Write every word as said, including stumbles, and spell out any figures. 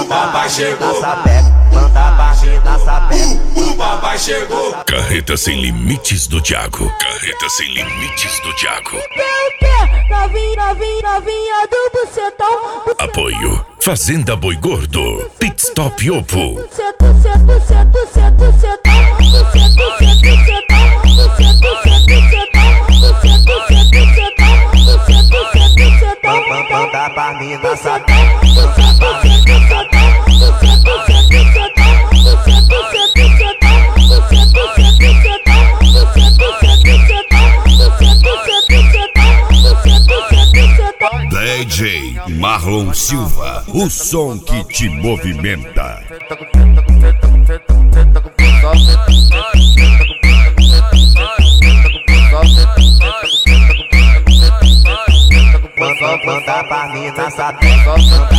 papai chegou. Manda pra mim na sapeca. O papai chegou. Carreta sem limites do Thiago. Carreta sem limites do Thiago. Novinha, novinha, novinha do bucetão. Apoio Fazenda Boi Gordo. Pit Stop Oppo. Buceta, buceta, buceta, buceta, buceta, buceta, manda pra mim na sapeca. D J Marlon Silva, o som que te movimenta. Manda pra mim na sapeca.